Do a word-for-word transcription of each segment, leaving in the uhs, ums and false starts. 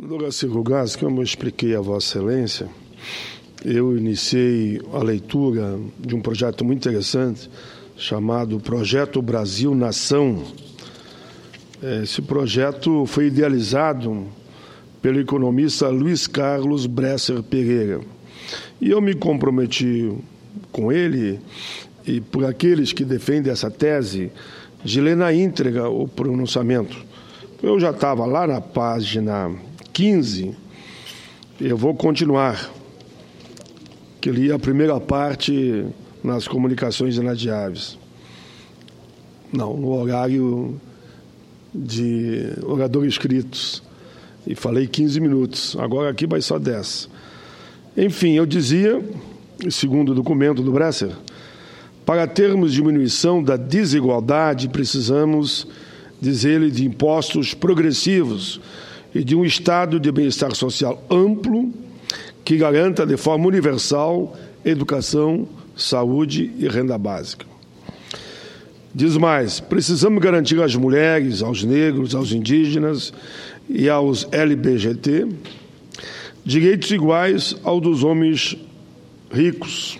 Doutor Silvugaz, como eu expliquei a Vossa Excelência, eu iniciei a leitura de um projeto muito interessante chamado Projeto Brasil Nação. Esse projeto foi idealizado pelo economista Luiz Carlos Bresser Pereira. E eu me comprometi com ele e por aqueles que defendem essa tese de ler na íntegra o pronunciamento. Eu já estava lá na página quinze, eu vou continuar, que li a primeira parte nas comunicações inadiáveis. Não, no horário de orador inscritos. E falei quinze minutos, agora aqui vai só dez. Enfim, eu dizia, segundo o documento do Bresser, para termos diminuição da desigualdade, precisamos, diz ele, de impostos progressivos e de um estado de bem-estar social amplo que garanta de forma universal educação, saúde e renda básica. Diz mais, precisamos garantir às mulheres, aos negros, aos indígenas e aos L G B T direitos iguais aos dos homens ricos.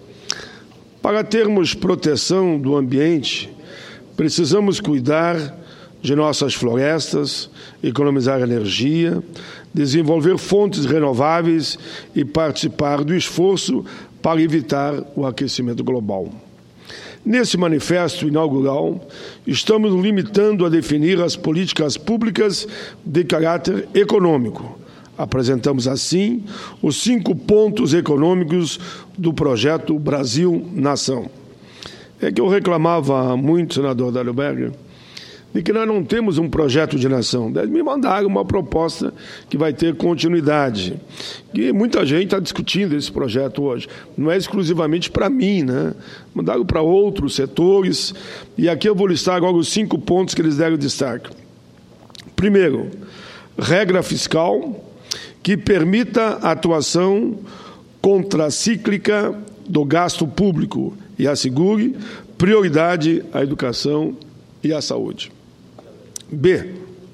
Para termos proteção do ambiente, precisamos cuidar de nossas florestas, economizar energia, desenvolver fontes renováveis e participar do esforço para evitar o aquecimento global. Nesse manifesto inaugural, estamos limitando a definir as políticas públicas de caráter econômico. Apresentamos, assim, os cinco pontos econômicos do projeto Brasil Nação. É que eu reclamava muito, senador Dálio Berger, de que nós não temos um projeto de nação. Eles me mandaram uma proposta que vai ter continuidade. E muita gente está discutindo esse projeto hoje. Não é exclusivamente para mim, né? Mandaram para outros setores. E aqui eu vou listar agora os cinco pontos que eles deram destaque. Primeiro, regra fiscal que permita a atuação contracíclica do gasto público e assegure prioridade à educação e à saúde. B.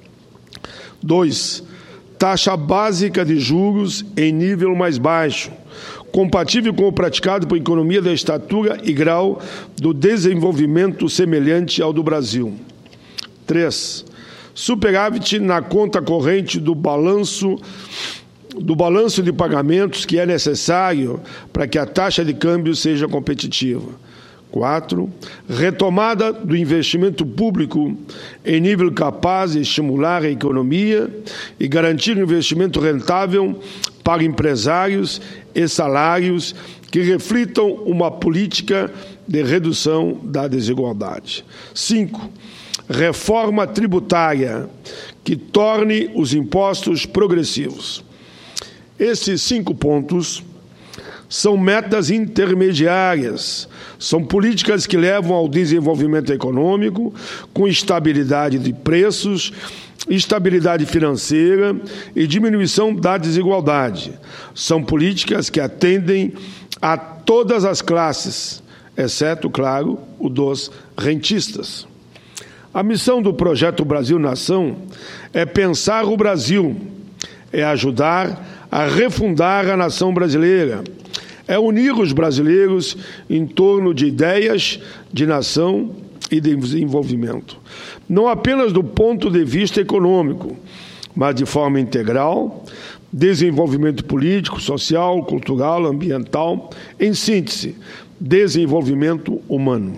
dois. Taxa básica de juros em nível mais baixo, compatível com o praticado por economia da estatura e grau do desenvolvimento semelhante ao do Brasil. três. Superávit na conta corrente do balanço do balanço de pagamentos que é necessário para que a taxa de câmbio seja competitiva. quatro. Retomada do investimento público em nível capaz de estimular a economia e garantir investimento rentável para empresários e salários que reflitam uma política de redução da desigualdade. cinco. Reforma tributária que torne os impostos progressivos. Esses cinco pontos são metas intermediárias, são políticas que levam ao desenvolvimento econômico, com estabilidade de preços, estabilidade financeira e diminuição da desigualdade. São políticas que atendem a todas as classes, exceto, claro, o dos rentistas. A missão do Projeto Brasil Nação é pensar o Brasil, é ajudar a refundar a nação brasileira, é unir os brasileiros em torno de ideias de nação e de desenvolvimento. Não apenas do ponto de vista econômico, mas de forma integral, desenvolvimento político, social, cultural, ambiental, em síntese, desenvolvimento humano.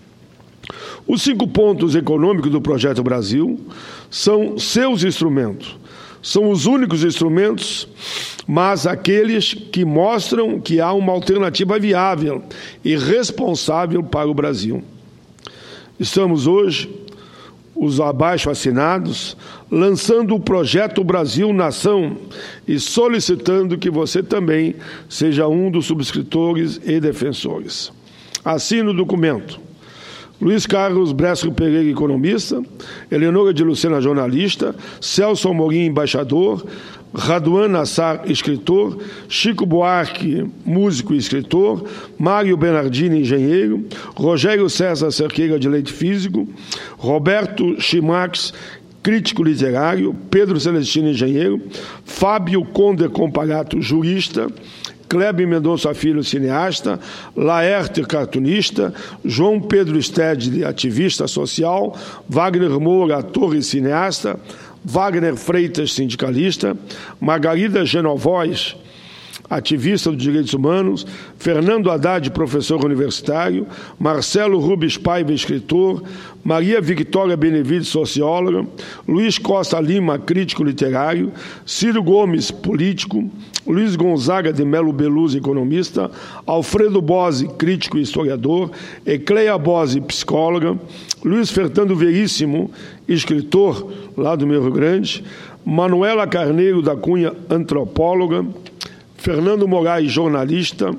Os cinco pontos econômicos do Projeto Brasil são seus instrumentos. São os únicos instrumentos, mas aqueles que mostram que há uma alternativa viável e responsável para o Brasil. Estamos hoje, os abaixo-assinados, lançando o Projeto Brasil Nação e solicitando que você também seja um dos subscritores e defensores. Assino o documento. Luiz Carlos Bresser Pereira, economista, Eleonora de Lucena, jornalista, Celso Amorim, embaixador, Raduan Nassar, escritor, Chico Buarque, músico e escritor, Mário Bernardini, engenheiro, Rogério César Cerqueira de Leite, físico, Roberto Chimax, crítico literário, Pedro Celestino, engenheiro, Fábio Conde Comparato, jurista, Kleber Mendonça Filho, cineasta, Laerte, cartunista, João Pedro Stede, ativista social, Wagner Moura, ator e cineasta, Wagner Freitas, sindicalista, Margarida Genovóis, ativista dos direitos humanos, Fernando Haddad, professor universitário, Marcelo Rubens Paiva, escritor, Maria Victória Benevides, socióloga, Luiz Costa Lima, crítico literário, Ciro Gomes, político, Luiz Gonzaga de Melo Beluso, economista, Alfredo Bose, crítico e historiador, Ecleia Bose, psicóloga, Luiz Fernando Veríssimo, escritor, lá do meu Rio Grande, Manuela Carneiro da Cunha, antropóloga, Fernando Moraes, jornalista,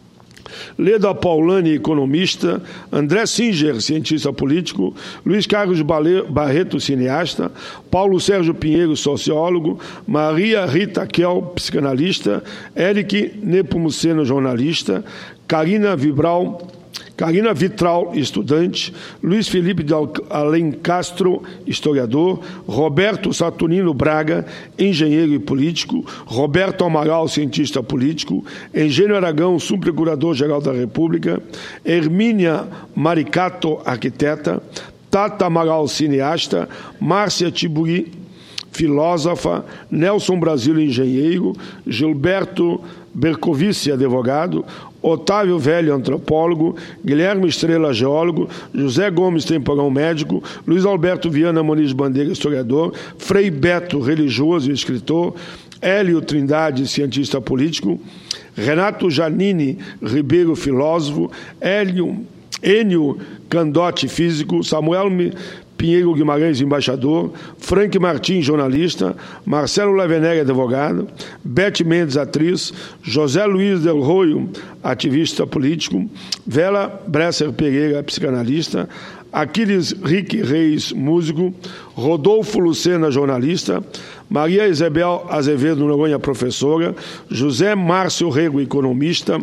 Leda Paulani, economista, André Singer, cientista político, Luiz Carlos Barreto, cineasta, Paulo Sérgio Pinheiro, sociólogo, Maria Rita Kel, psicanalista, Eric Nepomuceno, jornalista, Karina Vibral, Karina Vitral, estudante, Luiz Felipe de Alencastro, historiador, Roberto Saturnino Braga, engenheiro e político, Roberto Amaral, cientista político, Engênio Aragão, subprocurador-geral da República, Hermínia Maricato, arquiteta, Tata Amaral, cineasta, Márcia Tiburi, filósofa, Nelson Brasílio, engenheiro, Gilberto Bercovici, advogado, Otávio Velho, antropólogo, Guilherme Estrela, geólogo, José Gomes Temporão, médico, Luiz Alberto Viana Moniz Bandeira, historiador, Frei Beto, religioso e escritor, Hélio Trindade, cientista político, Renato Janine Ribeiro, filósofo, Hélio, Enio Candotti, físico, Samuel Pinheiro Guimarães, embaixador, Frank Martins, jornalista, Marcelo Laveneri, advogado, Bete Mendes, atriz, José Luiz Del Roio, ativista político, Vela Bresser Pereira, psicanalista, Aquiles Rick Reis, músico, Rodolfo Lucena, jornalista, Maria Isabel Azevedo Noronha, professora, José Márcio Rego, economista,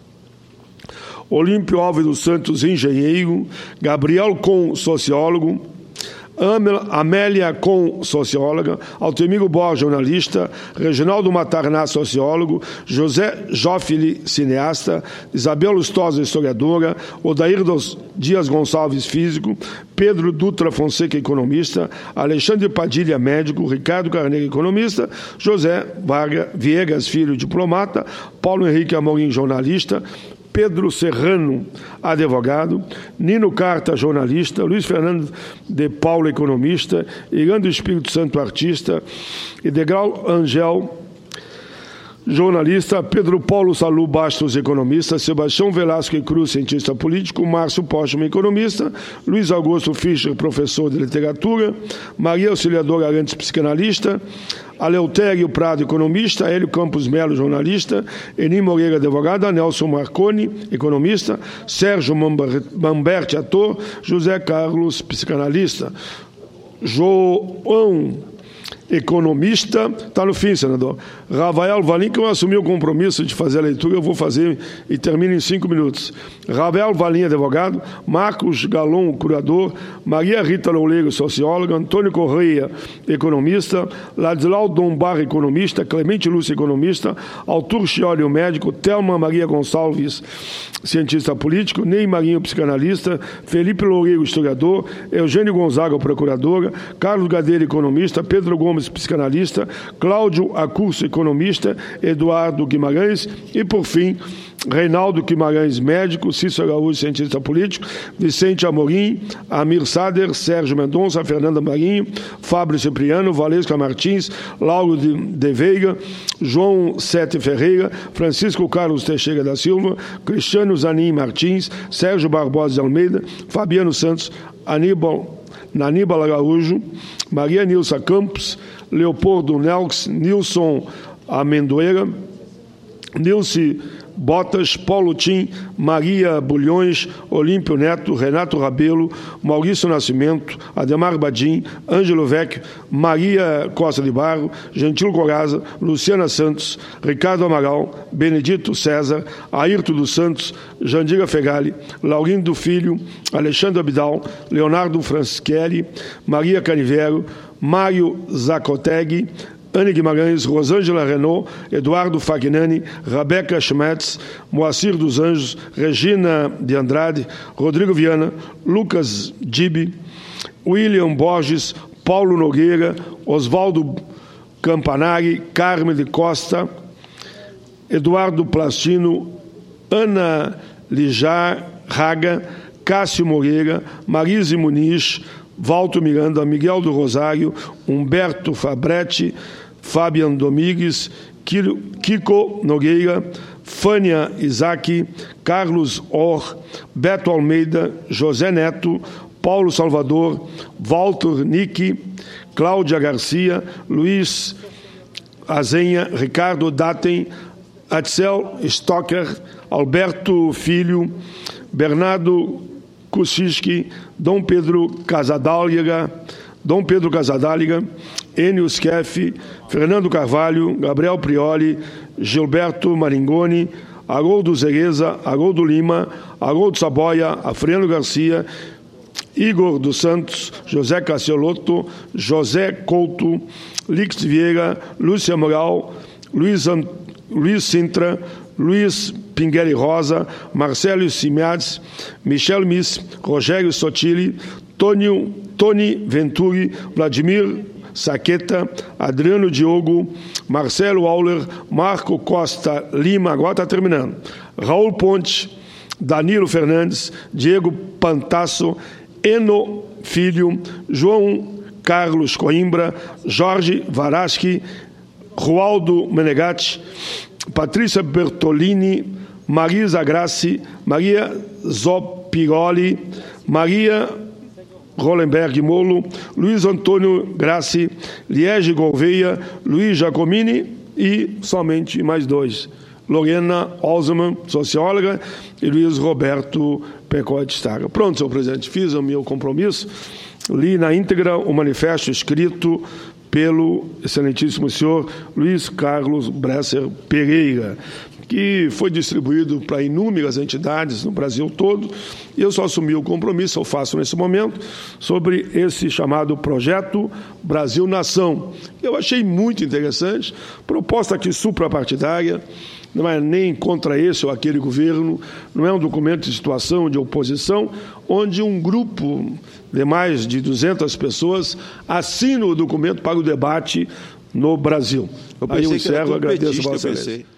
Olímpio Alves dos Santos, engenheiro, Gabriel Com, sociólogo, Amélia Com, socióloga, Altemiro Borges, jornalista, Reginaldo Matarná, sociólogo, José Joffili, cineasta, Isabel Lustosa, historiadora, Odair Dias Gonçalves, físico, Pedro Dutra Fonseca, economista, Alexandre Padilha, médico, Ricardo Carneiro, economista, José Vargas Viegas Filho, diplomata, Paulo Henrique Amorim, jornalista, Pedro Serrano, advogado, Nino Carta, jornalista, Luiz Fernando de Paulo, economista, Irando Espírito Santo, artista, Edegral Angel, jornalista, Pedro Paulo Salu Bastos, economista, Sebastião Velasco Cruz, cientista político, Márcio Postman, economista, Luiz Augusto Fischer, professor de literatura, Maria Auxiliadora Arantes, psicanalista, Aleutério Prado, economista, Hélio Campos Melo, jornalista, Eni Moreira, advogada, Nelson Marconi, economista, Sérgio Mamberti, ator, José Carlos, psicanalista, João, economista, está no fim, senador. Rafael Valim, que eu assumi o compromisso de fazer a leitura, eu vou fazer e termino em cinco minutos. Rafael Valim, advogado, Marcos Galon, curador, Maria Rita Loureiro, socióloga, Antônio Correia, economista, Ladislau Dombar, economista, Clemente Lúcio, economista, Arthur Chioli, médico, Thelma Maria Gonçalves, cientista político, Ney Marinho, psicanalista, Felipe Loureiro, historiador, Eugênio Gonzaga, procuradora, Carlos Gadeira, economista, Pedro Gomes, psicanalista, Cláudio Acurso, economista, Eduardo Guimarães e, por fim, Reinaldo Guimarães, médico, Cícero Araújo, cientista político, Vicente Amorim, Amir Sader, Sérgio Mendonça, Fernanda Marinho, Fábio Cipriano, Valesca Martins, Lauro de, de Veiga, João Sete Ferreira, Francisco Carlos Teixeira da Silva, Cristiano Zanin Martins, Sérgio Barbosa de Almeida, Fabiano Santos, Aníbal Naníbal Araújo, Maria Nilsa Campos, Leopoldo Nelks, Nilson Amendoeira, Nilce Botas, Paulo Tim, Maria Bulhões, Olímpio Neto, Renato Rabelo, Maurício Nascimento, Ademar Badim, Ângelo Vecchio, Maria Costa de Barro, Gentil Coraza, Luciana Santos, Ricardo Amaral, Benedito César, Ayrton dos Santos, Jandira Fegali, Laurindo Filho, Alexandre Abidal, Leonardo Franchelli, Maria Canivero, Mário Zacotegui, Anne Guimarães, Rosângela Renault, Eduardo Fagnani, Rebeca Schmetz, Moacir dos Anjos, Regina de Andrade, Rodrigo Viana, Lucas Dibi, William Borges, Paulo Nogueira, Oswaldo Campanari, Carme de Costa, Eduardo Plastino, Ana Lijar Raga, Cássio Moreira, Marise Muniz, Valto Miranda, Miguel do Rosário, Humberto Fabretti, Fabian Domingues, Kiko Nogueira, Fânia Isaac, Carlos Or, Beto Almeida, José Neto, Paulo Salvador, Walter Nick, Cláudia Garcia, Luiz Azenha, Ricardo Datem, Axel Stocker, Alberto Filho, Bernardo Kuczynski, Dom Pedro Casadáliga, Dom Pedro Casadáliga, Enio Skeff, Fernando Carvalho, Gabriel Prioli, Gilberto Maringoni, Haroldo Zereza, Haroldo Lima, Haroldo Saboia, Afriano Garcia, Igor dos Santos, José Cassiolotto, José Couto, Lix Vieira, Lúcia Moral, Luiz, Ant... Luiz Sintra, Luiz Pingueri Rosa, Marcelo Simiades, Michel Miss, Rogério Sotili, Tônio, Tony Venturi, Vladimir Saqueta, Adriano Diogo, Marcelo Auler, Marco Costa Lima, agora está terminando, Raul Ponte, Danilo Fernandes, Diego Pantasso, Eno Filho, João Carlos Coimbra, Jorge Varaschi, Rualdo Menegatti, Patrícia Bertolini, Marisa Grassi, Maria Zopiroli, Maria Rolenberg Molo, Luiz Antônio Grassi, Liege Gouveia, Luiz Giacomini e somente mais dois, Lorena Osman, socióloga, e Luiz Roberto Pecote Staga. Pronto, senhor presidente, fiz o meu compromisso, li na íntegra o manifesto escrito pelo excelentíssimo senhor Luiz Carlos Bresser Pereira, que foi distribuído para inúmeras entidades no Brasil todo, e eu só assumi o compromisso, eu faço nesse momento, sobre esse chamado Projeto Brasil Nação. Eu achei muito interessante, proposta aqui suprapartidária, não é nem contra esse ou aquele governo, não é um documento de situação de oposição, onde um grupo de mais de duzentas pessoas assina o documento para o debate no Brasil. Eu Aí eu pensei que era encerro, tudo agradeço petista, a Vossa eu Excelência. pensei.